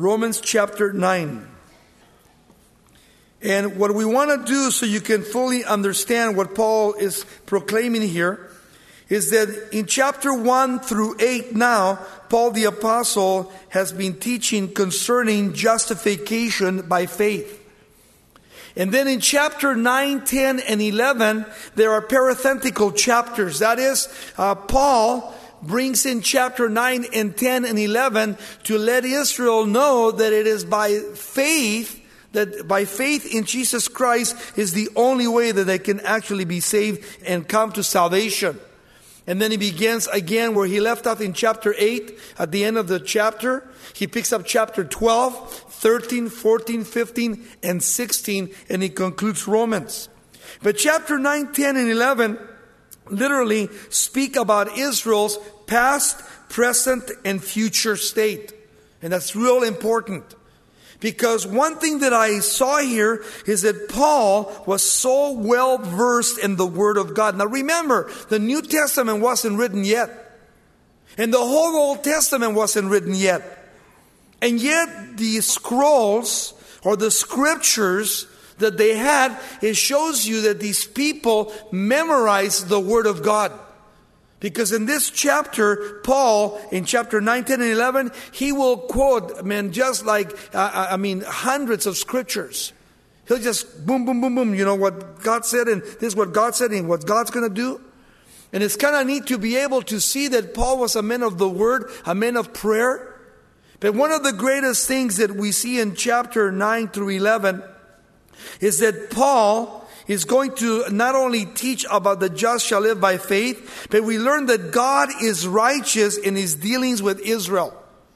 Romans chapter 9. And what we want to do so you can fully understand what Paul is proclaiming here is that in chapter 1 through 8 now, Paul the Apostle has been teaching concerning justification by faith. And then in chapter 9, 10, and 11, there are parenthetical chapters. That is, Paul brings in chapter 9 and 10 and 11 to let Israel know that it is by faith, that by faith in Jesus Christ is the only way that they can actually be saved and come to salvation. And then he begins again where he left off in chapter 8 at the end of the chapter. He picks up chapter 12, 13, 14, 15, and 16, and he concludes Romans. But chapter 9, 10, and 11 literally speak about Israel's past, present, and future state. And that's real important. Because one thing that I saw here is that Paul was so well versed in the Word of God. Now remember, the New Testament wasn't written yet. And the whole Old Testament wasn't written yet. And yet the scrolls or the scriptures that they had, it shows you that these people memorized the Word of God. Because in this chapter, Paul, in chapter 9, 10, and 11, he will quote, just like, hundreds of scriptures. He'll just boom, boom, boom, boom, what God said, and this is what God said, and what God's going to do. And it's kind of neat to be able to see that Paul was a man of the Word, a man of prayer. But one of the greatest things that we see in chapter 9 through 11 is that Paul is going to not only teach about the just shall live by faith, but we learn that God is righteous in His dealings with Israel.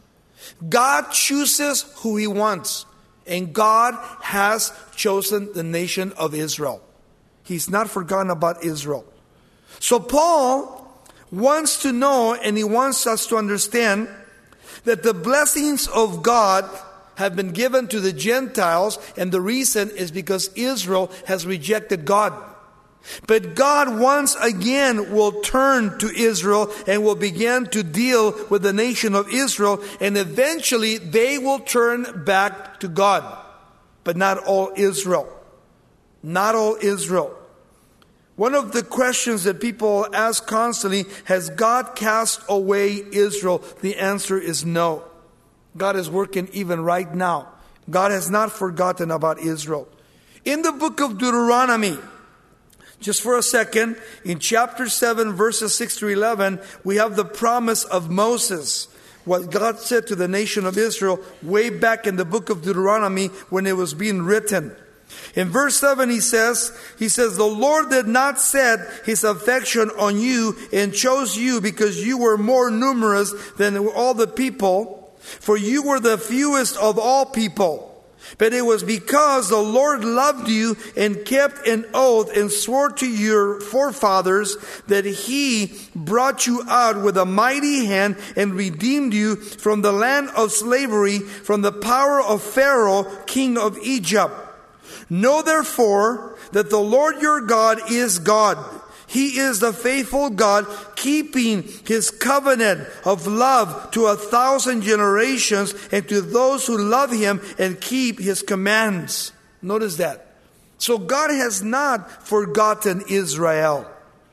God chooses who He wants, and God has chosen the nation of Israel. He's not forgotten about Israel. So Paul wants to know, and he wants us to understand, that the blessings of God have been given to the Gentiles, and the reason is because Israel has rejected God. But God once again will turn to Israel and will begin to deal with the nation of Israel, and eventually they will turn back to God. But not all Israel. Not all Israel. One of the questions that people ask constantly, has God cast away Israel? The answer is no. God is working even right now. God has not forgotten about Israel. In the book of Deuteronomy, just for a second, in chapter 7, verses 6 to 11, we have the promise of Moses. What God said to the nation of Israel way back in the book of Deuteronomy when it was being written. In verse 7 he says, the Lord did not set His affection on you and chose you because you were more numerous than all the people, for you were the fewest of all people. But it was because the Lord loved you and kept an oath and swore to your forefathers that He brought you out with a mighty hand and redeemed you from the land of slavery, from the power of Pharaoh, king of Egypt. Know therefore that the Lord your God is God. He is the faithful God, keeping His covenant of love to 1,000 generations, and to those who love Him and keep His commands. Notice that. So God has not forgotten Israel.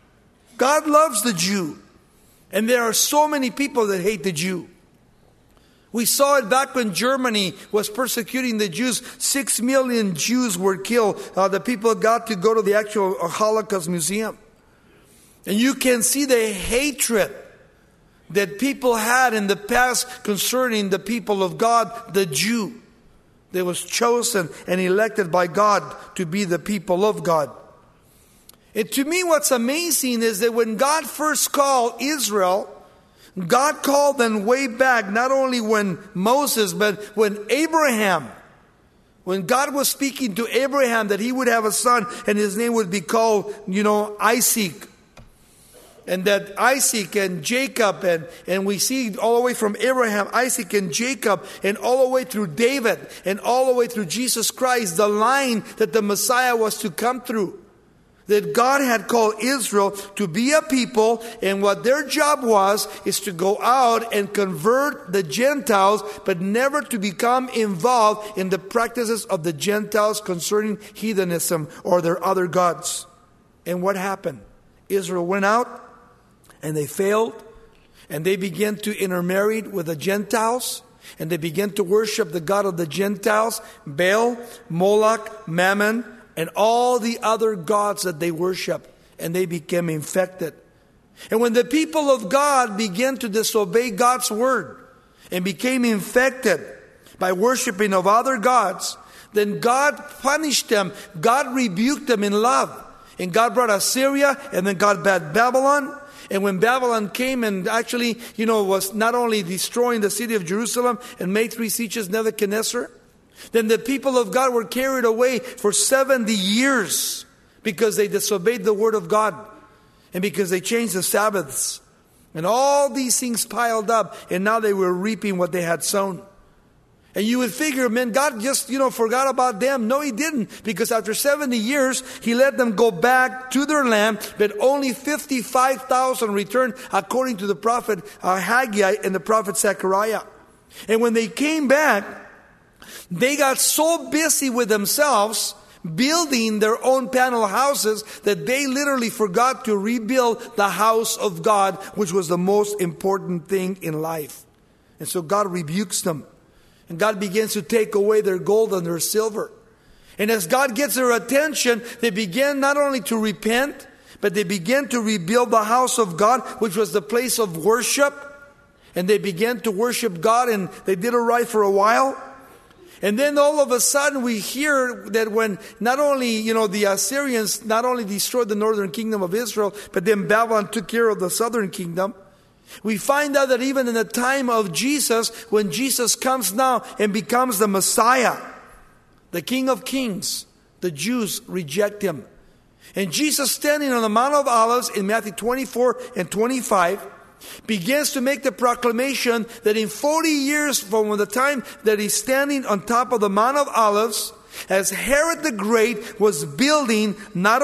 God loves the Jew. And there are so many people that hate the Jew. We saw it back when Germany was persecuting the Jews. 6 million Jews were killed. The people got to go to the actual Holocaust Museum. And you can see the hatred that people had in the past concerning the people of God, the Jew. They was chosen and elected by God to be the people of God. And to me what's amazing is that when God first called Israel, God called them way back, not only when Moses, but when Abraham. When God was speaking to Abraham that he would have a son and his name would be called, Isaac. And that Isaac and Jacob, and we see all the way from Abraham, Isaac and Jacob, and all the way through David, and all the way through Jesus Christ, the line that the Messiah was to come through. that God had called Israel to be a people, and what their job was is to go out and convert the Gentiles, but never to become involved in the practices of the Gentiles concerning heathenism or their other gods. And what happened? Israel went out and they failed, and they began to intermarry with the Gentiles, and they began to worship the god of the Gentiles, Baal, Moloch, Mammon, and all the other gods that they worship, and they became infected. And when the people of God began to disobey God's word and became infected by worshiping of other gods, then God punished them. God rebuked them in love. And God brought Assyria, and then God brought Babylon. And when Babylon came and actually, was not only destroying the city of Jerusalem and made 3 sieges, Nebuchadnezzar, then the people of God were carried away for 70 years because they disobeyed the word of God and because they changed the Sabbaths. And all these things piled up, and now they were reaping what they had sown. And you would figure, man, God just, forgot about them. No, He didn't. Because after 70 years, He let them go back to their land, but only 55,000 returned, according to the prophet Haggai and the prophet Zechariah. And when they came back, they got so busy with themselves building their own panel houses that they literally forgot to rebuild the house of God, which was the most important thing in life. And so God rebukes them. And God begins to take away their gold and their silver. And as God gets their attention, they begin not only to repent, but they begin to rebuild the house of God, which was the place of worship. And they began to worship God, and they did it right for a while. And then all of a sudden we hear that when not only, the Assyrians not only destroyed the northern kingdom of Israel, but then Babylon took care of the southern kingdom. We find out that even in the time of Jesus, when Jesus comes now and becomes the Messiah, the King of Kings, the Jews reject Him. And Jesus, standing on the Mount of Olives in Matthew 24 and 25, begins to make the proclamation that in 40 years from the time that He's standing on top of the Mount of Olives, as Herod the Great was building, not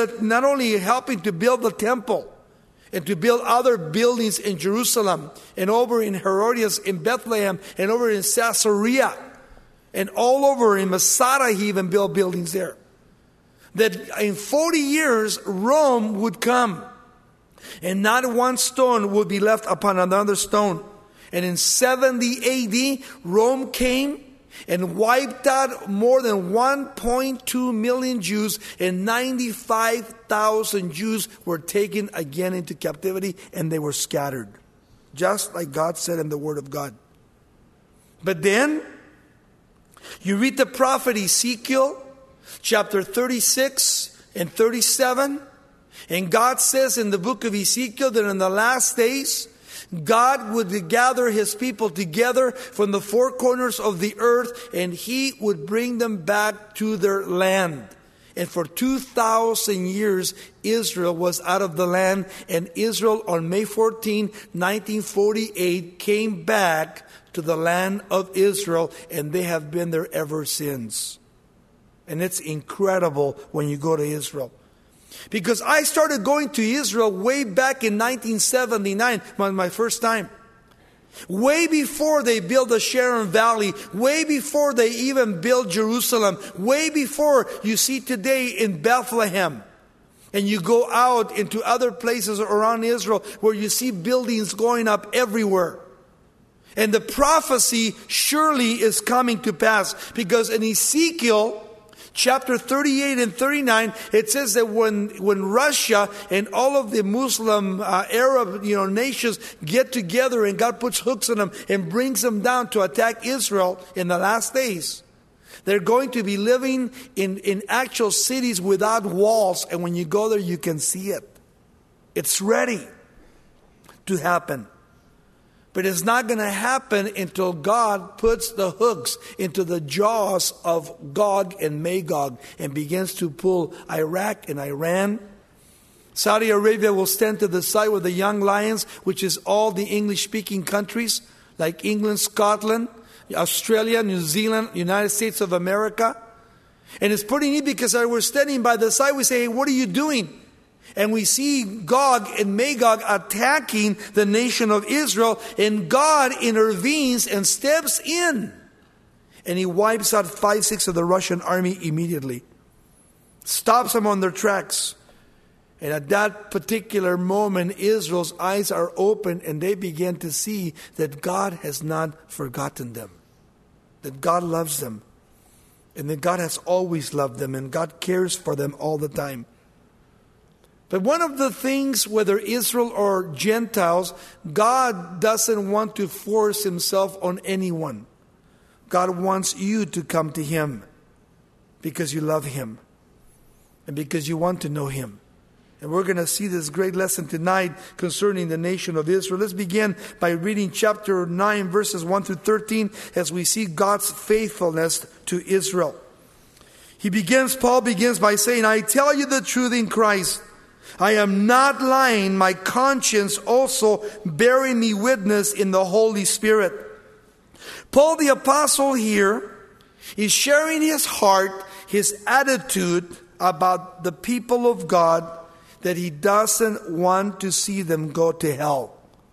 only helping to build the temple and to build other buildings in Jerusalem and over in Herodias in Bethlehem and over in Caesarea and all over in Masada, he even built buildings there. That in 40 years Rome would come, and not one stone would be left upon another stone. And in 70 AD, Rome came and wiped out more than 1.2 million Jews, and 95,000 Jews were taken again into captivity, and they were scattered. Just like God said in the Word of God. But then, you read the prophet Ezekiel, chapter 36 and 37, and God says in the book of Ezekiel that in the last days, God would gather His people together from the four corners of the earth, and He would bring them back to their land. And for 2,000 years, Israel was out of the land, and Israel on May 14, 1948, came back to the land of Israel, and they have been there ever since. And it's incredible when you go to Israel. Because I started going to Israel way back in 1979, my first time. Way before they built the Sharon Valley, way before they even built Jerusalem, way before you see today in Bethlehem. And you go out into other places around Israel where you see buildings going up everywhere. And the prophecy surely is coming to pass, because in Ezekiel chapter 38 and 39, it says that when Russia and all of the Muslim Arab nations get together and God puts hooks on them and brings them down to attack Israel in the last days, they're going to be living in actual cities without walls. And when you go there, you can see it. It's ready to happen. But it's not going to happen until God puts the hooks into the jaws of Gog and Magog and begins to pull Iraq and Iran. Saudi Arabia will stand to the side with the young lions, which is all the English-speaking countries like England, Scotland, Australia, New Zealand, United States of America. And it's pretty neat because as we're standing by the side, we say, hey, what are you doing? And we see Gog and Magog attacking the nation of Israel. And God intervenes and steps in. And he wipes out 5/6 of the Russian army immediately. Stops them on their tracks. And at that particular moment, Israel's eyes are open and they begin to see that God has not forgotten them. That God loves them. And that God has always loved them. And God cares for them all the time. But one of the things, whether Israel or Gentiles, God doesn't want to force himself on anyone. God wants you to come to him because you love him and because you want to know him. And we're going to see this great lesson tonight concerning the nation of Israel. Let's begin by reading chapter 9, verses 1 through 13, as we see God's faithfulness to Israel. Paul begins by saying, I tell you the truth in Christ. I am not lying, my conscience also bearing me witness in the Holy Spirit. Paul the apostle here is sharing his heart, his attitude about the people of God, that he doesn't want to see them go to hell.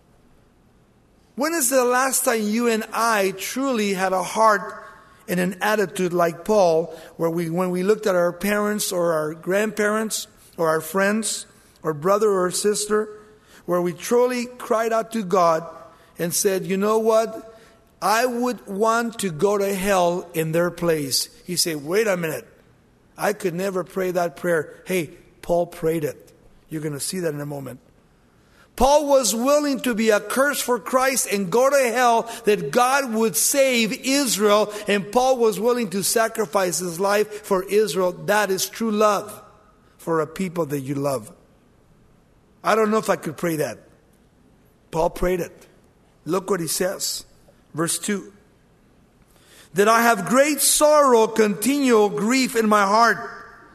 When is the last time you and I truly had a heart and an attitude like Paul, where when we looked at our parents or our grandparents or our friends or brother or sister, where we truly cried out to God and said, you know what? I would want to go to hell in their place. He said, wait a minute. I could never pray that prayer. Hey, Paul prayed it. You're going to see that in a moment. Paul was willing to be accursed for Christ and go to hell that God would save Israel. And Paul was willing to sacrifice his life for Israel. That is true love for a people that you love. I don't know if I could pray that. Paul prayed it. Look what he says. Verse 2. That I have great sorrow, continual grief in my heart.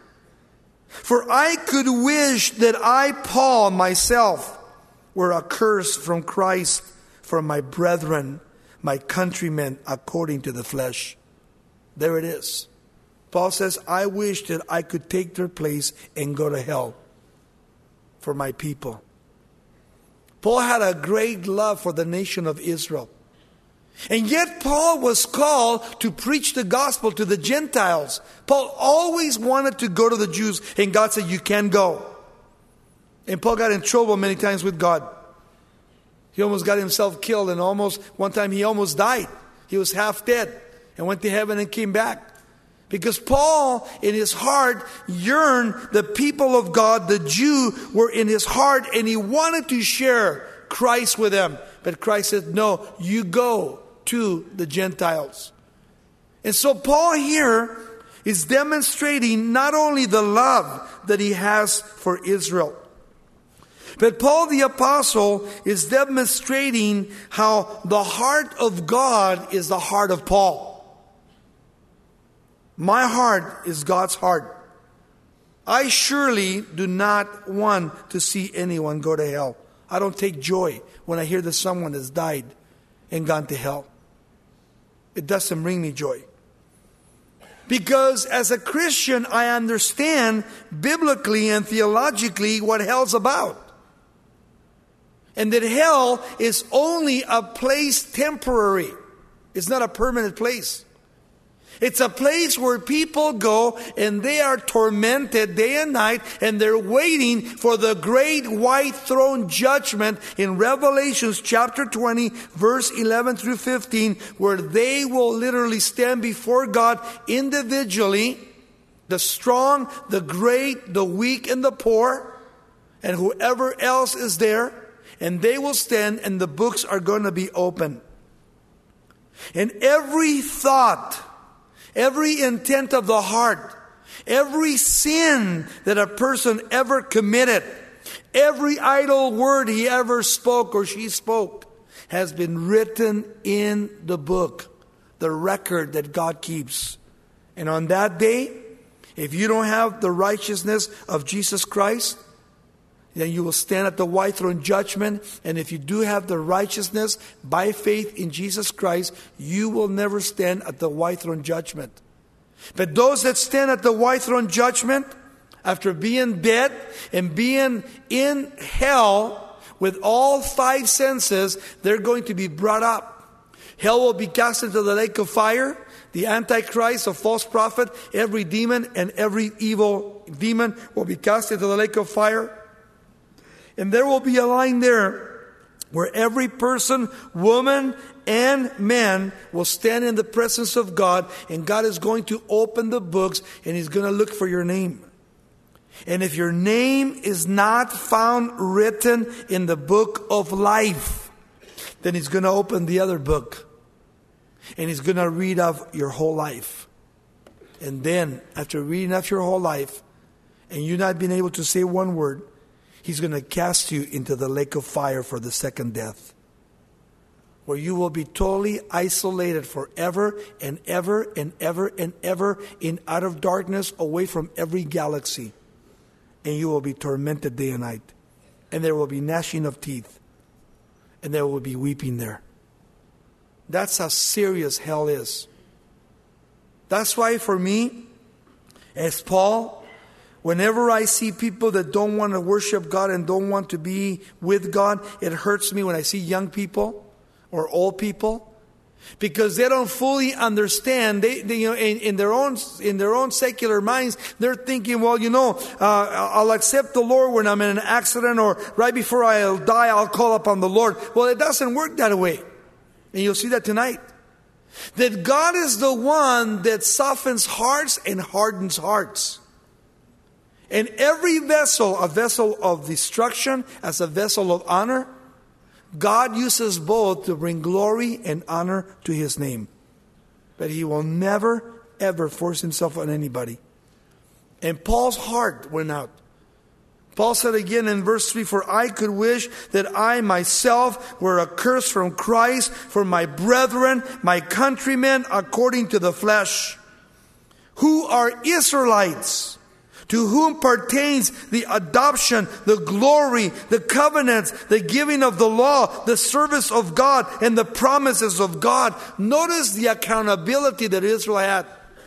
For I could wish that I, Paul, myself, were accursed from Christ for my brethren, my countrymen, according to the flesh. There it is. Paul says, I wish that I could take their place and go to hell for my people. Paul had a great love for the nation of Israel. And yet Paul was called to preach the gospel to the Gentiles. Paul always wanted to go to the Jews, and God said, you can't go. And Paul got in trouble many times with God. He almost got himself killed, and one time he almost died. He was half dead and went to heaven and came back. Because Paul, in his heart, yearned the people of God, the Jew, were in his heart, and he wanted to share Christ with them. But Christ said, no, you go to the Gentiles. And so Paul here is demonstrating not only the love that he has for Israel, but Paul the apostle is demonstrating how the heart of God is the heart of Paul. My heart is God's heart. I surely do not want to see anyone go to hell. I don't take joy when I hear that someone has died and gone to hell. It doesn't bring me joy. Because as a Christian, I understand biblically and theologically what hell's about. And that hell is only a place temporary. It's not a permanent place. It's a place where people go and they are tormented day and night, and they're waiting for the great white throne judgment in Revelation chapter 20, verse 11 through 15, where they will literally stand before God individually, the strong, the great, the weak, and the poor, and whoever else is there, and they will stand and the books are going to be open. And every thought, every intent of the heart, every sin that a person ever committed, every idle word he ever spoke or she spoke has been written in the book, the record that God keeps. And on that day, if you don't have the righteousness of Jesus Christ, then you will stand at the white throne judgment. And if you do have the righteousness by faith in Jesus Christ, you will never stand at the white throne judgment. But those that stand at the white throne judgment, after being dead and being in hell with all five senses, they're going to be brought up. Hell will be cast into the lake of fire. The Antichrist, a false prophet, every demon and every evil demon will be cast into the lake of fire. And there will be a line there where every person, woman, and man will stand in the presence of God, and God is going to open the books and He's going to look for your name. And if your name is not found written in the book of life, then He's going to open the other book. And He's going to read of your whole life. And then, after reading of your whole life, and you not being able to say one word, He's going to cast you into the lake of fire for the second death, where you will be totally isolated forever and ever and ever and ever in outer darkness, away from every galaxy. And you will be tormented day and night. And there will be gnashing of teeth. And there will be weeping there. That's how serious hell is. That's why for me, as Paul, whenever I see people that don't want to worship God and don't want to be with God, it hurts me when I see young people or old people, because they don't fully understand. They in their own secular minds, they're thinking, well, I'll accept the Lord when I'm in an accident, or right before I'll die, I'll call upon the Lord. Well, it doesn't work that way. And you'll see that tonight. That God is the one that softens hearts and hardens hearts. And every vessel, a vessel of destruction as a vessel of honor, God uses both to bring glory and honor to His name. But He will never, ever force Himself on anybody. And Paul's heart went out. Paul said again in verse 3, "For I could wish that I myself were accursed from Christ for my brethren, my countrymen, according to the flesh, who are Israelites, to whom pertains the adoption, the glory, the covenants, the giving of the law, the service of God, and the promises of God." Notice the accountability that Israel had.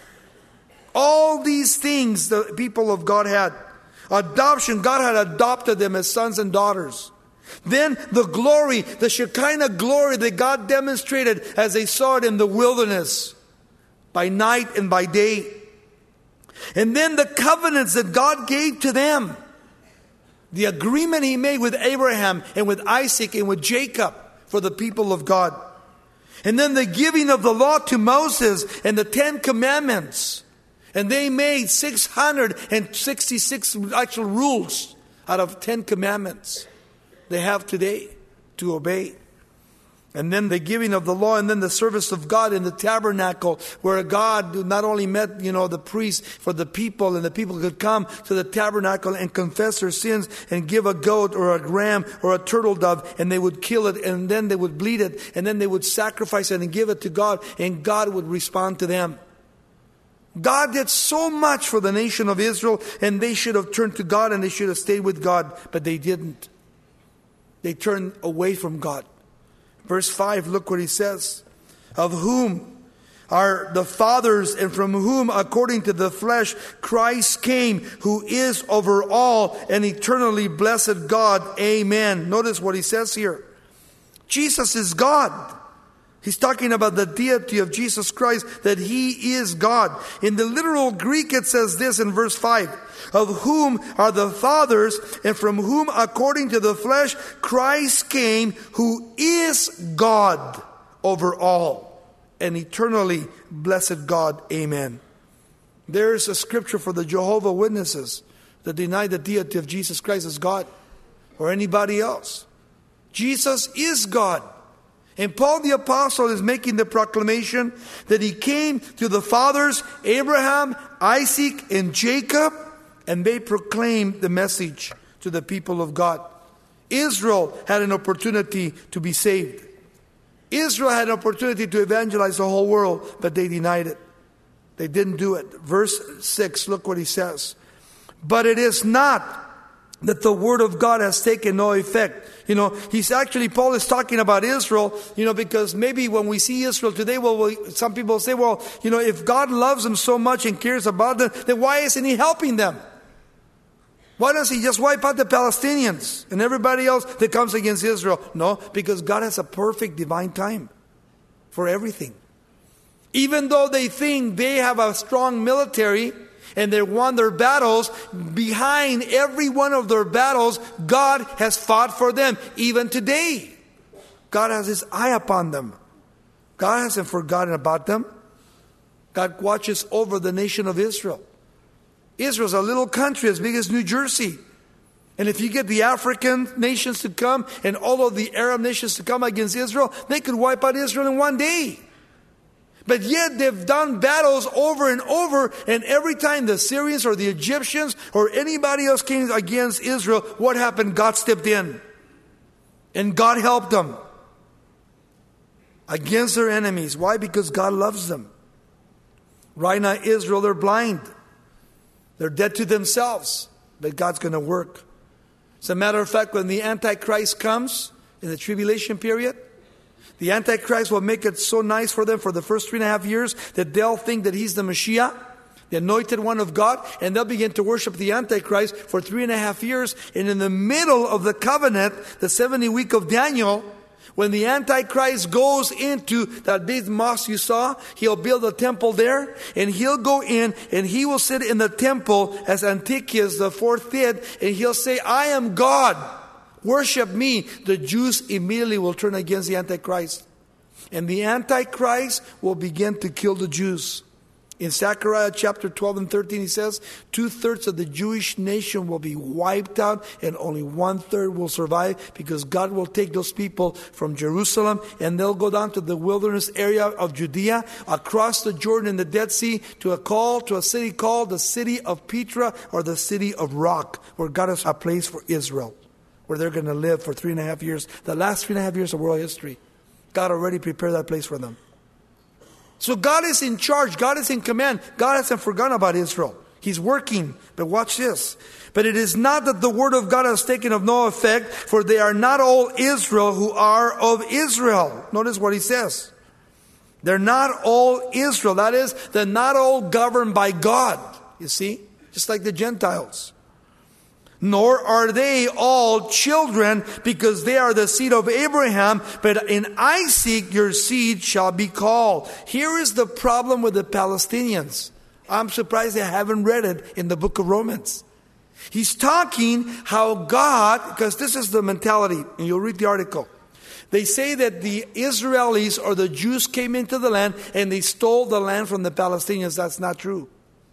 All these things the people of God had. Adoption, God had adopted them as sons and daughters. Then the glory, the Shekinah glory that God demonstrated as they saw it in the wilderness, by night and by day. And then the covenants that God gave to them. The agreement He made with Abraham and with Isaac and with Jacob for the people of God. And then the giving of the law to Moses and the 10 Commandments. And they made 666 actual rules out of 10 commandments they have today to obey. And then the giving of the law, and then the service of God in the tabernacle, where God not only met, the priests for the people, and the people could come to the tabernacle and confess their sins and give a goat or a ram or a turtle dove, and they would kill it, and then they would bleed it, and then they would sacrifice it and give it to God, and God would respond to them. God did so much for the nation of Israel, and they should have turned to God and they should have stayed with God, but they didn't. They turned away from God. Verse 5, look what he says. "Of whom are the fathers, and from whom, according to the flesh, Christ came, who is over all, and eternally blessed God. Amen." Notice what he says here. Jesus is God. He's talking about the deity of Jesus Christ, that He is God. In the literal Greek, it says this in verse 5. "Of whom are the fathers, and from whom, according to the flesh, Christ came, who is God over all, and eternally blessed God. Amen." There's a scripture for the Jehovah Witnesses that deny the deity of Jesus Christ as God or anybody else. Jesus is God. And Paul the Apostle is making the proclamation that He came to the fathers, Abraham, Isaac, and Jacob, and they proclaimed the message to the people of God. Israel had an opportunity to be saved. Israel had an opportunity to evangelize the whole world, but they denied it. They didn't do it. Verse 6, look what he says. "But it is not that the word of God has taken no effect. Paul is talking about Israel, because maybe when we see Israel today, some people say, if God loves them so much and cares about them, then why isn't He helping them? Why doesn't He just wipe out the Palestinians and everybody else that comes against Israel? No, because God has a perfect divine time for everything. Even though they think they have a strong military and they won their battles, behind every one of their battles, God has fought for them. Even today, God has His eye upon them. God hasn't forgotten about them. God watches over the nation of Israel. Israel's a little country as big as New Jersey. And if you get the African nations to come and all of the Arab nations to come against Israel, they could wipe out Israel in one day. But yet they've done battles over and over, and every time the Syrians or the Egyptians or anybody else came against Israel, what happened? God stepped in. And God helped them against their enemies. Why? Because God loves them. Right now, Israel, they're blind. They're dead to themselves. But God's going to work. As a matter of fact, when the Antichrist comes in the tribulation period, the Antichrist will make it so nice for them for the first 3.5 years that they'll think that he's the Messiah, the anointed one of God, and they'll begin to worship the Antichrist for 3.5 years. And in the middle of the covenant, the 70 week of Daniel, when the Antichrist goes into that big mosque you saw, he'll build a temple there, and he'll go in and he will sit in the temple as Antiochus the fourth did, and he'll say, I am God. Worship me. The Jews immediately will turn against the Antichrist. And the Antichrist will begin to kill the Jews. In Zechariah chapter 12 and 13, he says, 2/3 of the Jewish nation will be wiped out and only 1/3 will survive, because God will take those people from Jerusalem and they'll go down to the wilderness area of Judea, across the Jordan and the Dead Sea, to a city called the city of Petra, or the city of rock, where God has a place for Israel, where they're going to live for 3.5 years. The last 3.5 years of world history. God already prepared that place for them. So God is in charge. God is in command. God hasn't forgotten about Israel. He's working. But watch this. But it is not that the word of God has taken of no effect, for they are not all Israel who are of Israel. Notice what he says. They're not all Israel. That is, they're not all governed by God. You see? Just like the Gentiles. Nor are they all children, because they are the seed of Abraham, but in Isaac your seed shall be called. Here is the problem with the Palestinians. I'm surprised they haven't read it in the book of Romans. He's talking how God, because this is the mentality, and you'll read the article. They say that the Israelis or the Jews came into the land and they stole the land from the Palestinians. That's not true.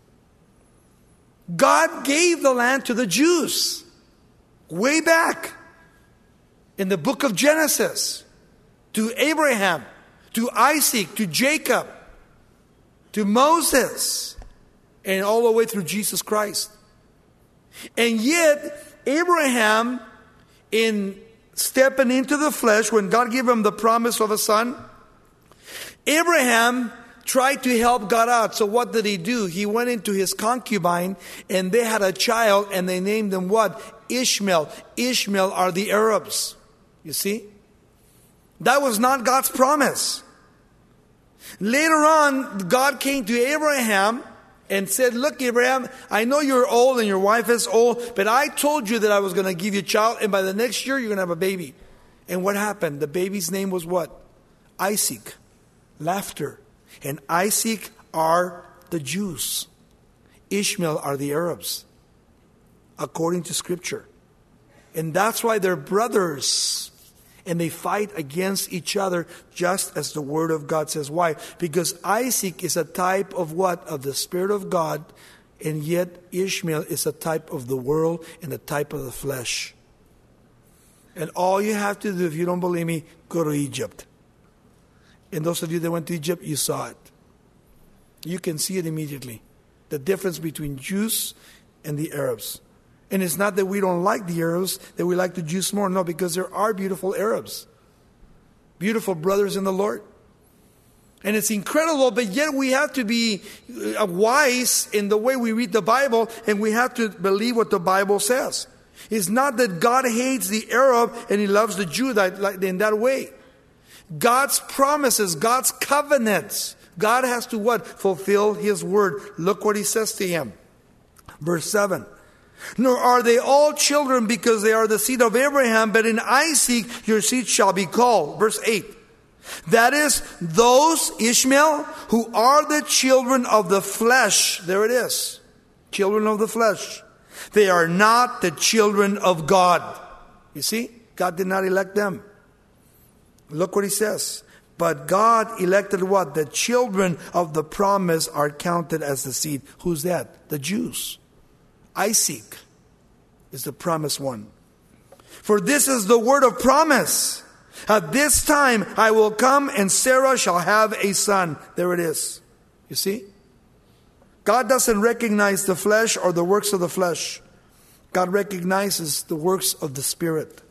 God gave the land to the Jews way back in the book of Genesis, to Abraham, to Isaac, to Jacob, to Moses, and all the way through Jesus Christ. And yet, Abraham, in stepping into the flesh, when God gave him the promise of a son, Abraham tried to help God out. So what did he do? He went into his concubine and they had a child, and they named him what? Ishmael. Ishmael are the Arabs. You see? That was not God's promise. Later on, God came to Abraham and said, look, Abraham, I know you're old and your wife is old, but I told you that I was going to give you a child, and by the next year you're going to have a baby. And what happened? The baby's name was what? Isaac. Laughter. And Isaac are the Jews. Ishmael are the Arabs, according to Scripture. And that's why they're brothers. And they fight against each other, just as the Word of God says. Why? Because Isaac is a type of what? Of the Spirit of God. And yet Ishmael is a type of the world and a type of the flesh. And all you have to do, if you don't believe me, go to Egypt. And those of you that went to Egypt, you saw it. You can see it immediately. The difference between Jews and the Arabs. And it's not that we don't like the Arabs, that we like the Jews more. No, because there are beautiful Arabs. Beautiful brothers in the Lord. And it's incredible, but yet we have to be wise in the way we read the Bible, and we have to believe what the Bible says. It's not that God hates the Arab and He loves the Jew in that way. God's promises, God's covenants, God has to what? Fulfill His word. Look what He says to him. Verse 7. Nor are they all children because they are the seed of Abraham, but in Isaac your seed shall be called. Verse 8. That is, those, Ishmael, who are the children of the flesh. There it is. Children of the flesh. They are not the children of God. You see, God did not elect them. Look what He says. But God elected what? The children of the promise are counted as the seed. Who's that? The Jews. Isaac is the promised one. For this is the word of promise. At this time I will come and Sarah shall have a son. There it is. You see? God doesn't recognize the flesh or the works of the flesh. God recognizes the works of the Spirit.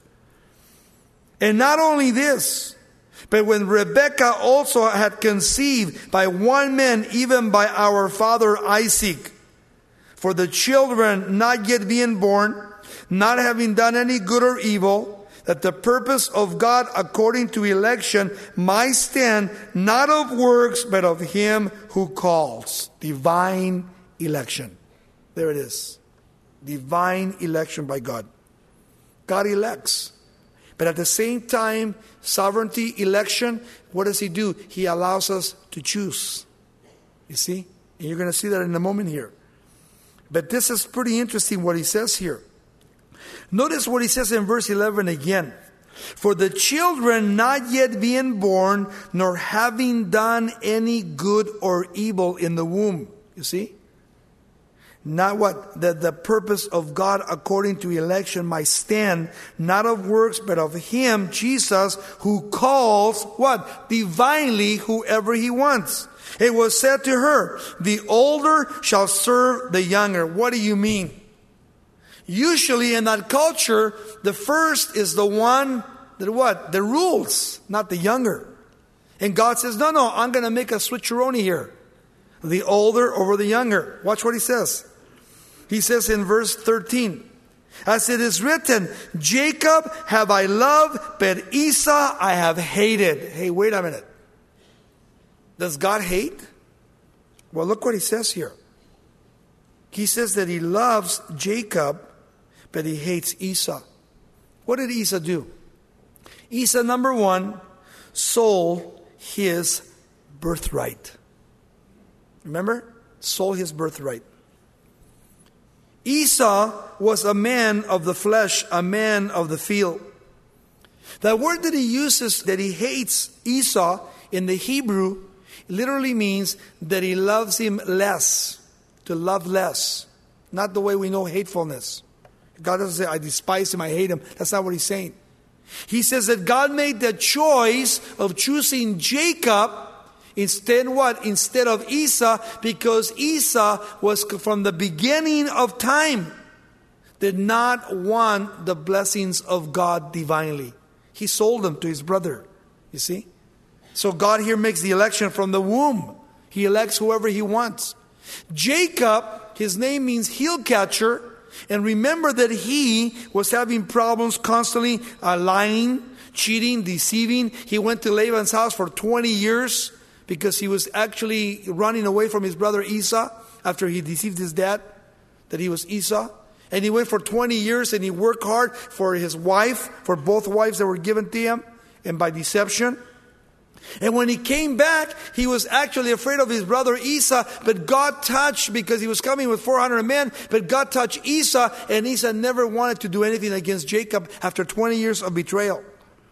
And not only this, but when Rebekah also had conceived by one man, even by our father Isaac, for the children not yet being born, not having done any good or evil, that the purpose of God according to election might stand, not of works, but of Him who calls. Divine election. There it is. Divine election by God. God elects. But at the same time, sovereignty, election, what does He do? He allows us to choose. You see? And you're going to see that in a moment here. But this is pretty interesting what He says here. Notice what He says in verse 11 again. For the children not yet being born, nor having done any good or evil in the womb. You see? Not what? That the purpose of God according to election might stand, not of works, but of Him, Jesus, who calls, what? Divinely whoever He wants. It was said to her, the older shall serve the younger. What do you mean? Usually in that culture, the first is the one that what? The rules, not the younger. And God says, no, I'm going to make a switcheroni here. The older over the younger. Watch what He says. He says in verse 13, as it is written, Jacob have I loved, but Esau I have hated. Hey, wait a minute. Does God hate? Well, look what He says here. He says that He loves Jacob, but He hates Esau. What did Esau do? Esau, number one, sold his birthright. Remember? Sold his birthright. Esau was a man of the flesh, a man of the field. The word that he uses, that he hates Esau, in the Hebrew, literally means that he loves him less. To love less. Not the way we know hatefulness. God doesn't say, I despise him, I hate him. That's not what He's saying. He says that God made the choice of choosing Jacob instead what? Instead of Esau, because Esau was from the beginning of time did not want the blessings of God divinely. He sold them to his brother. You see? So God here makes the election from the womb. He elects whoever He wants. Jacob, his name means heel catcher. And remember that he was having problems constantly lying, cheating, deceiving. He went to Laban's house for 20 years because he was actually running away from his brother Esau after he deceived his dad that he was Esau. And he went for 20 years and he worked hard for his wife, for both wives that were given to him, and by deception. And when he came back, he was actually afraid of his brother Esau, but God touched, because he was coming with 400 men, but God touched Esau, and Esau never wanted to do anything against Jacob after 20 years of betrayal.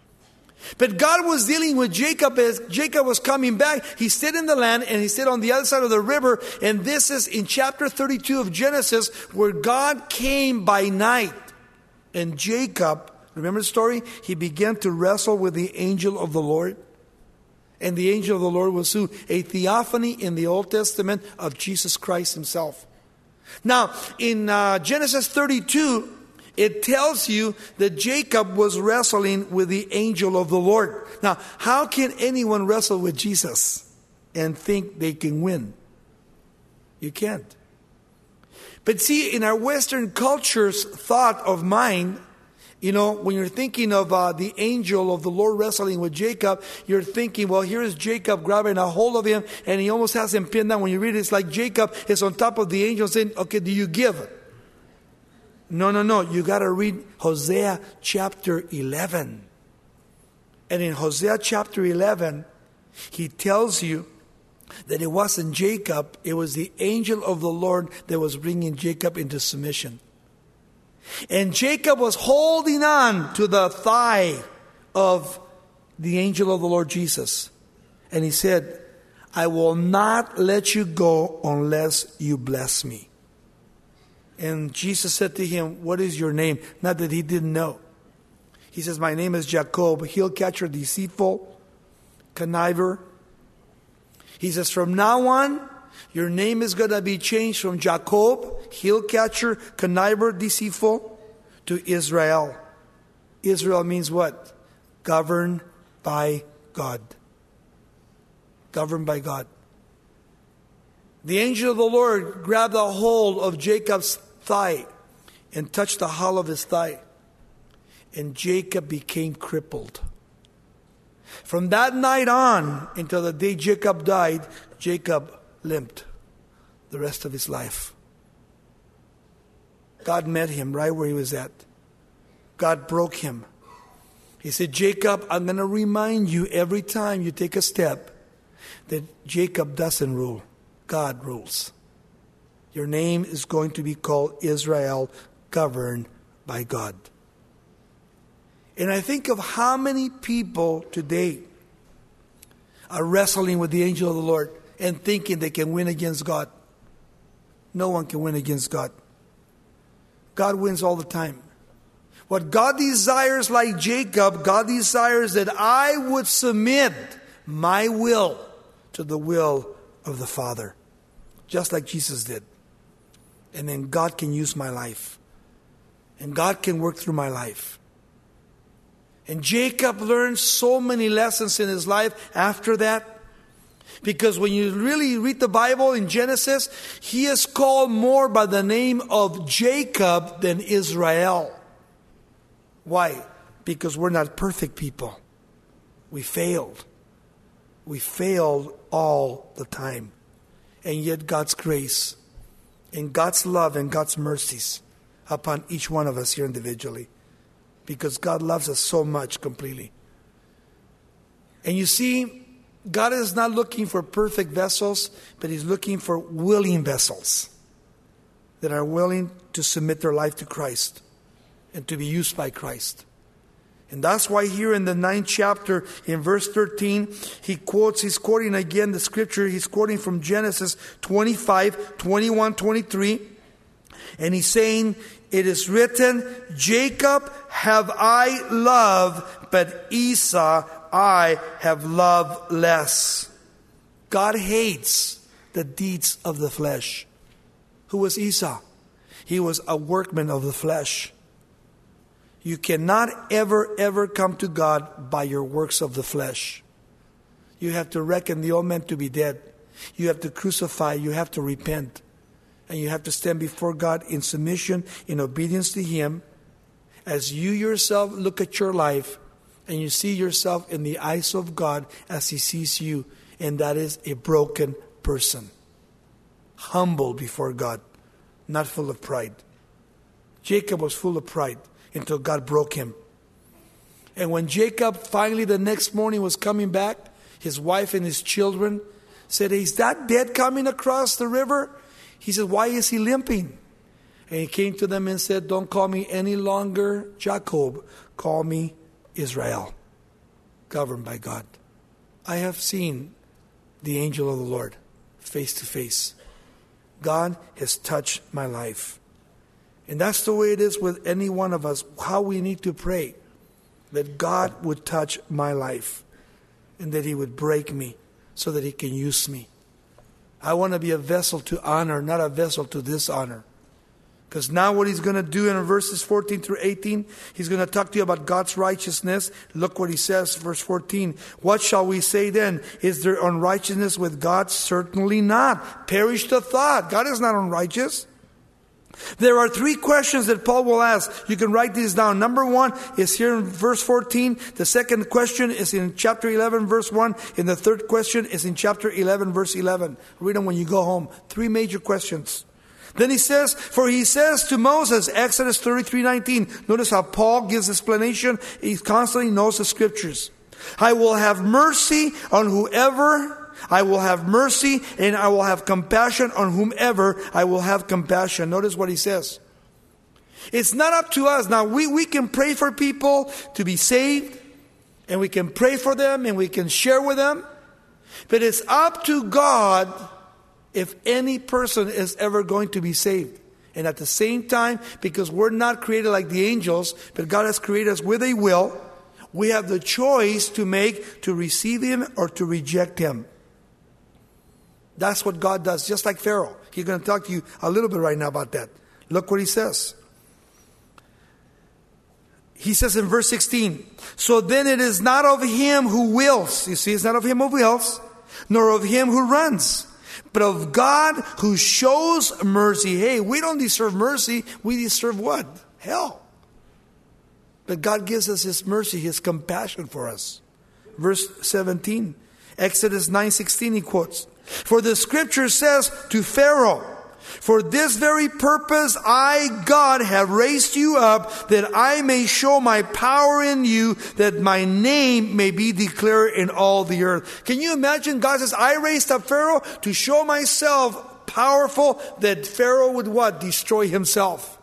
But God was dealing with Jacob as Jacob was coming back. He stayed in the land and he stayed on the other side of the river. And this is in chapter 32 of Genesis, where God came by night. And Jacob, remember the story? He began to wrestle with the angel of the Lord. And the angel of the Lord was who? A theophany in the Old Testament of Jesus Christ Himself. Now, in Genesis 32, it tells you that Jacob was wrestling with the angel of the Lord. Now, how can anyone wrestle with Jesus and think they can win? You can't. But see, in our Western culture's thought of mind, when you're thinking of the angel of the Lord wrestling with Jacob, you're thinking, well, here's Jacob grabbing a hold of him, and he almost has him pinned down. When you read it, it's like Jacob is on top of the angel saying, okay, do you give? No. You got to read Hosea chapter 11. And in Hosea chapter 11, he tells you that it wasn't Jacob, it was the angel of the Lord that was bringing Jacob into submission. And Jacob was holding on to the thigh of the angel of the Lord Jesus. And he said, I will not let you go unless you bless me. And Jesus said to him, what is your name? Not that he didn't know. He says, my name is Jacob, heel catcher, deceitful, conniver. He says, from now on, your name is going to be changed from Jacob, heel catcher, conniver, deceitful, to Israel. Israel means what? Governed by God. Governed by God. The angel of the Lord grabbed a hold of Jacob's thigh and touched the hollow of his thigh. And Jacob became crippled. From that night on until the day Jacob died, Jacob limped the rest of his life. God met him right where he was at. God broke him. He said, Jacob, I'm going to remind you every time you take a step that Jacob doesn't rule. God rules. Your name is going to be called Israel, governed by God. And I think of how many people today are wrestling with the angel of the Lord and thinking they can win against God. No one can win against God. God wins all the time. What God desires, like Jacob, God desires that I would submit my will to the will of the Father. Just like Jesus did. And then God can use my life. And God can work through my life. And Jacob learned so many lessons in his life after that. Because when you really read the Bible in Genesis, he is called more by the name of Jacob than Israel. Why? Because we're not perfect people. We failed. We failed all the time. And yet God's grace and God's love and God's mercies upon each one of us here individually. Because God loves us so much completely. And you see, God is not looking for perfect vessels, but He's looking for willing vessels that are willing to submit their life to Christ and to be used by Christ. And that's why here in the 9th chapter, in verse 13, he's quoting again the scripture. He's quoting from Genesis 25, 21, 23. And he's saying, it is written, Jacob have I loved, but Esau I have loved less. God hates the deeds of the flesh. Who was Esau? He was a workman of the flesh. You cannot ever come to God by your works of the flesh. You have to reckon the old man to be dead. You have to crucify. You have to repent. And you have to stand before God in submission, in obedience to Him. As you yourself look at your life and you see yourself in the eyes of God as He sees you. And that is a broken person. Humble before God, not full of pride. Jacob was full of pride until God broke him. And when Jacob finally the next morning was coming back, his wife and his children said, is that dead coming across the river? He said, why is he limping? And he came to them and said, don't call me any longer Jacob. Call me Israel, governed by God. I have seen the angel of the Lord face to face. God has touched my life. And that's the way it is with any one of us, how we need to pray. That God would touch my life and that He would break me so that He can use me. I want to be a vessel to honor, not a vessel to dishonor. Because now what He's going to do in verses 14 through 18, He's going to talk to you about God's righteousness. Look what He says, verse 14. What shall we say then? Is there unrighteousness with God? Certainly not. Perish the thought. God is not unrighteous. There are 3 questions that Paul will ask. You can write these down. Number 1 is here in verse 14. The second question is in chapter 11, verse 1. And the third question is in chapter 11, verse 11. Read them when you go home. 3 major questions. Then he says, for he says to Moses, Exodus 33:19. Notice how Paul gives explanation. He constantly knows the scriptures. I will have mercy on whoever I will have mercy, and I will have compassion on whomever I will have compassion. Notice what he says. It's not up to us. Now, we can pray for people to be saved, and we can pray for them, and we can share with them. But it's up to God if any person is ever going to be saved. And at the same time, because we're not created like the angels, but God has created us with a will, we have the choice to make to receive Him or to reject Him. That's what God does, just like Pharaoh. He's going to talk to you a little bit right now about that. Look what he says. He says in verse 16, so then it is not of him who wills. You see, it's not of him who wills, nor of him who runs, but of God who shows mercy. Hey, we don't deserve mercy. We deserve what? Hell. But God gives us His mercy, His compassion for us. Verse 17, Exodus 9:16, he quotes, for the scripture says to Pharaoh, for this very purpose I, God, have raised you up, that I may show my power in you, that my name may be declared in all the earth. Can you imagine? God says, I raised up Pharaoh to show myself powerful, that Pharaoh would what? Destroy himself.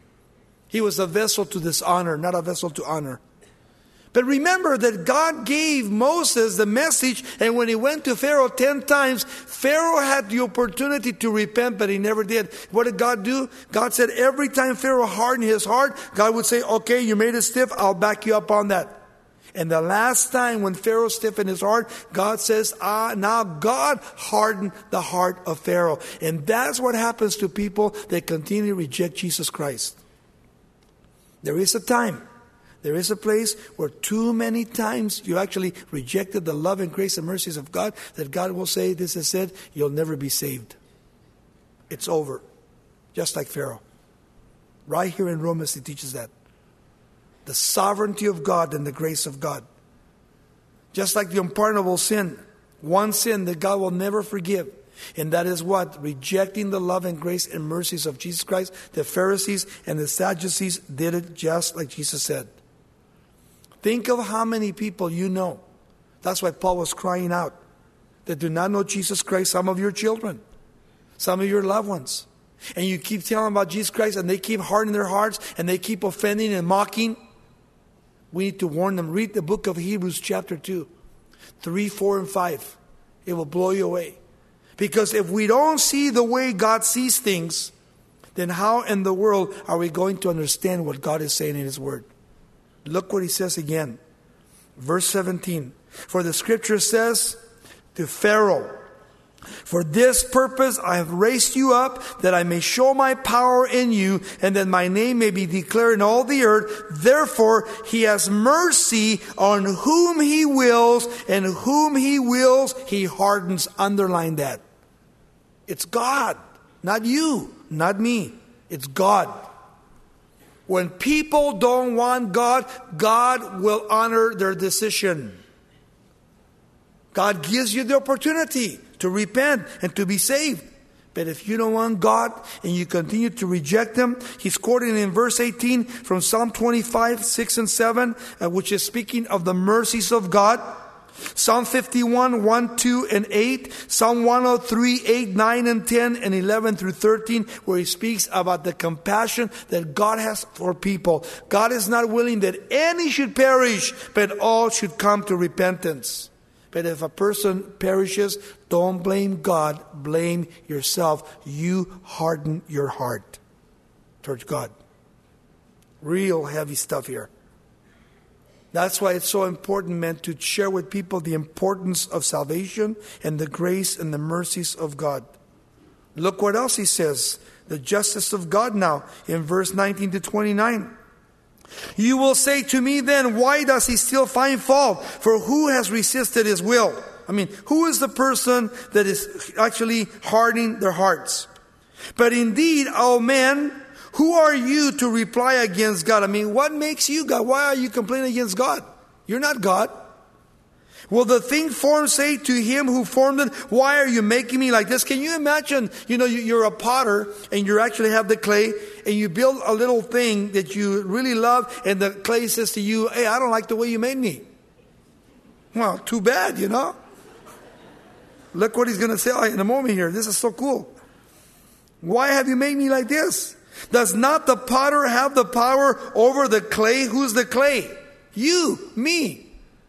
He was a vessel to dishonor, not a vessel to honor. But remember that God gave Moses the message, and when he went to Pharaoh 10 times, Pharaoh had the opportunity to repent, but he never did. What did God do? God said every time Pharaoh hardened his heart, God would say, okay, you made it stiff, I'll back you up on that. And the last time when Pharaoh stiffened his heart, God says, now God hardened the heart of Pharaoh. And that's what happens to people that continue to reject Jesus Christ. There is a time. There is a place where too many times you actually rejected the love and grace and mercies of God, that God will say, this is it, you'll never be saved. It's over. Just like Pharaoh. Right here in Romans, he teaches that. The sovereignty of God and the grace of God. Just like the unpardonable sin. One sin that God will never forgive. And that is what? Rejecting the love and grace and mercies of Jesus Christ. The Pharisees and the Sadducees did it just like Jesus said. Think of how many people you know. That's why Paul was crying out. That do not know Jesus Christ. Some of your children. Some of your loved ones. And you keep telling them about Jesus Christ, and they keep hardening their hearts, and they keep offending and mocking. We need to warn them. Read the book of Hebrews chapter 2. 3, 4, and 5. It will blow you away. Because if we don't see the way God sees things, then how in the world are we going to understand what God is saying in His Word? Look what He says again. Verse 17. For the scripture says to Pharaoh, for this purpose I have raised you up, that I may show my power in you, and that my name may be declared in all the earth. Therefore He has mercy on whom He wills, and whom He wills He hardens. Underline that. It's God, not you, not me. It's God. When people don't want God, God will honor their decision. God gives you the opportunity to repent and to be saved. But if you don't want God and you continue to reject Him, He's quoting in verse 18 from Psalm 25, 6 and 7, which is speaking of the mercies of God. Psalm 51, 1, 2, and 8. Psalm 103, 8, 9, and 10, and 11 through 13, where he speaks about the compassion that God has for people. God is not willing that any should perish, but all should come to repentance. But if a person perishes, don't blame God, blame yourself. You harden your heart towards God. Real heavy stuff here. That's why it's so important, men, to share with people the importance of salvation and the grace and the mercies of God. Look what else he says. The justice of God now in verse 19 to 29. You will say to me then, why does He still find fault? For who has resisted His will? I mean, who is the person that is actually hardening their hearts? But indeed, O men, who are you to reply against God? I mean, what makes you God? Why are you complaining against God? You're not God. Will the thing formed say to him who formed it, why are you making me like this? Can you imagine, you're a potter and you actually have the clay and you build a little thing that you really love and the clay says to you, hey, I don't like the way you made me. Well, too bad, Look what he's going to say in a moment here. This is so cool. Why have you made me like this? Does not the potter have the power over the clay? Who's the clay? You, me.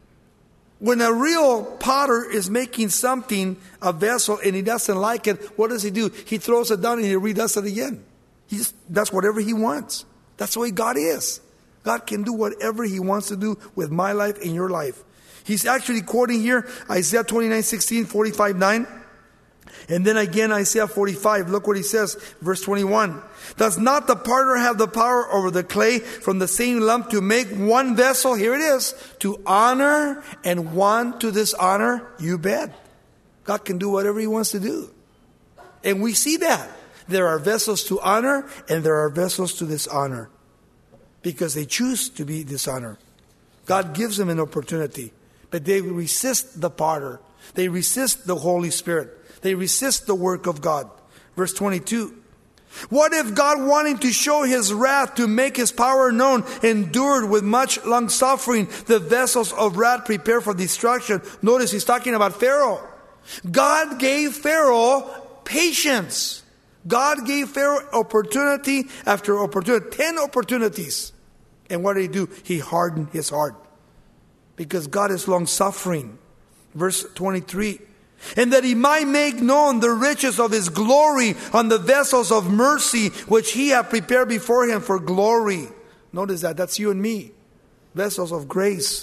When a real potter is making something, a vessel, and he doesn't like it, what does he do? He throws it down and he redoes it again. That's whatever he wants. That's the way God is. God can do whatever he wants to do with my life and your life. He's actually quoting here Isaiah 29:16, 45:9. And then again Isaiah 45. Look what he says, verse 21. Does not the potter have the power over the clay from the same lump to make one vessel? Here it is. To honor and one to dishonor? You bet. God can do whatever he wants to do. And we see that. There are vessels to honor and there are vessels to dishonor. Because they choose to be dishonored. God gives them an opportunity. But they resist the potter. They resist the Holy Spirit. They resist the work of God. Verse 22. What if God, wanting to show his wrath, to make his power known, endured with much long suffering the vessels of wrath prepared for destruction? Notice he's talking about Pharaoh. God gave Pharaoh patience. God gave Pharaoh opportunity after opportunity. 10 opportunities. And what did he do? He hardened his heart. Because God is long suffering. Verse 23. And that he might make known the riches of his glory on the vessels of mercy, which he hath prepared before him for glory. Notice that. That's you and me. Vessels of grace.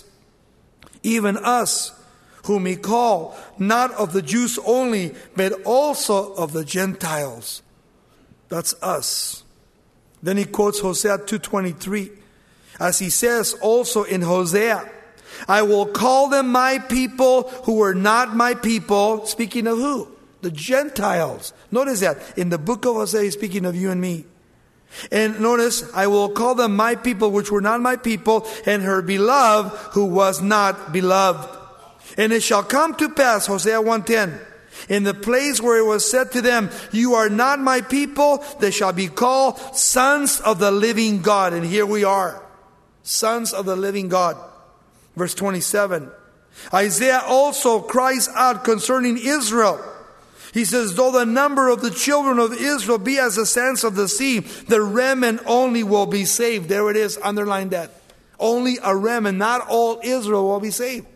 Even us, whom he called, not of the Jews only, but also of the Gentiles. That's us. Then he quotes Hosea 2:23. As he says also in Hosea, I will call them my people who were not my people. Speaking of who? The Gentiles. Notice that. In the book of Hosea, he's speaking of you and me. And notice, I will call them my people which were not my people, and her beloved who was not beloved. And it shall come to pass, Hosea 1:10, in the place where it was said to them, you are not my people, they shall be called sons of the living God. And here we are. Sons of the living God. Verse 27. Isaiah also cries out concerning Israel. He says, though the number of the children of Israel be as the sands of the sea, the remnant only will be saved. There it is, underline that. Only a remnant, not all Israel will be saved.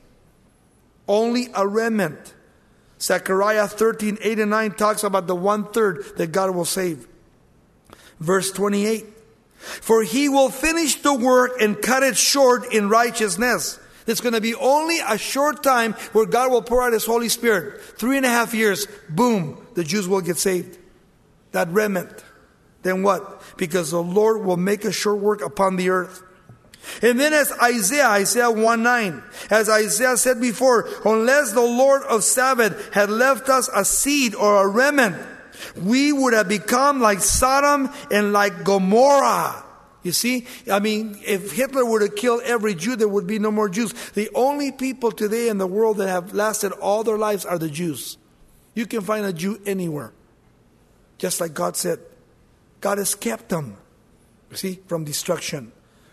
Only a remnant. Zechariah 13:8-9 talks about the 1/3 that God will save. Verse 28. For he will finish the work and cut it short in righteousness. It's going to be only a short time where God will pour out his Holy Spirit. 3.5 years, boom, the Jews will get saved. That remnant. Then what? Because the Lord will make a short work upon the earth. And then as Isaiah 1:9, as Isaiah said before, unless the Lord of Sabaoth had left us a seed or a remnant, we would have become like Sodom and like Gomorrah. You see, I mean, if Hitler were to kill every Jew, there would be no more Jews. The only people today in the world that have lasted all their lives are the Jews. You can find a Jew anywhere. Just like God said. God has kept them, you see, from destruction.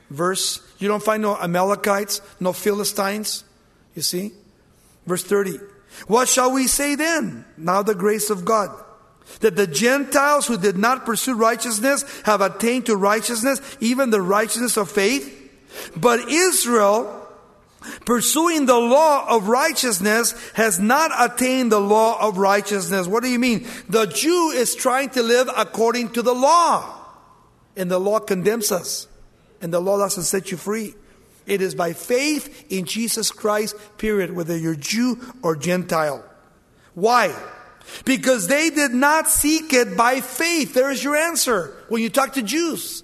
You don't find no Amalekites, no Philistines, you see. Verse 30. What shall we say then? Now the grace of God. That the Gentiles who did not pursue righteousness have attained to righteousness, even the righteousness of faith. But Israel, pursuing the law of righteousness, has not attained the law of righteousness. What do you mean? The Jew is trying to live according to the law. And the law condemns us. And the law doesn't set you free. It is by faith in Jesus Christ, period, whether you're Jew or Gentile. Why? Because they did not seek it by faith. There is your answer when you talk to Jews.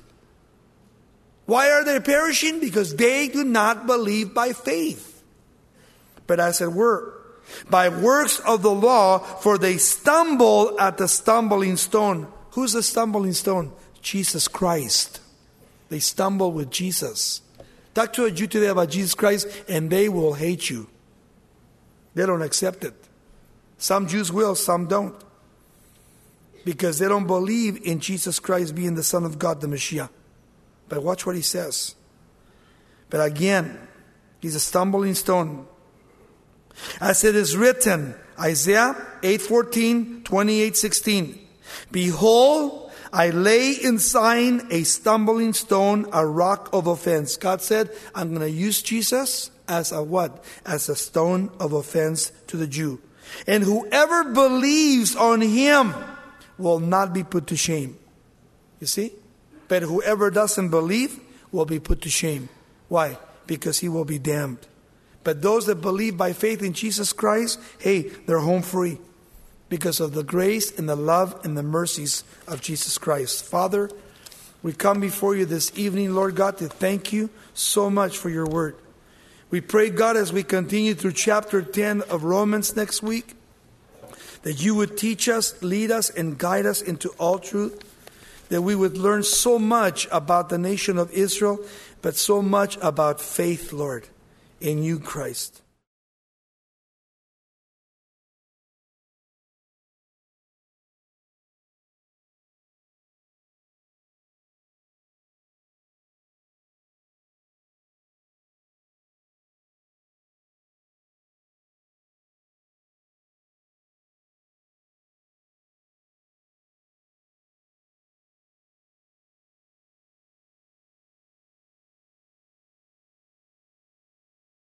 Why are they perishing? Because they do not believe by faith, but as it were, by works of the law, for they stumble at the stumbling stone. Who's the stumbling stone? Jesus Christ. They stumble with Jesus. Talk to a Jew today about Jesus Christ and they will hate you. They don't accept it. Some Jews will, some don't. Because they don't believe in Jesus Christ being the Son of God, the Messiah. But watch what he says. But again, he's a stumbling stone. As it is written, Isaiah 8:14, 28:16. Behold, I lay in Zion a stumbling stone, a rock of offense. God said, I'm going to use Jesus as a what? As a stone of offense to the Jew. And whoever believes on him will not be put to shame. You see? But whoever doesn't believe will be put to shame. Why? Because he will be damned. But those that believe by faith in Jesus Christ, hey, they're home free. Because of the grace and the love and the mercies of Jesus Christ. Father, we come before you this evening, Lord God, to thank you so much for your word. We pray, God, as we continue through chapter 10 of Romans next week, that you would teach us, lead us, and guide us into all truth. That we would learn so much about the nation of Israel, but so much about faith, Lord, in you, Christ.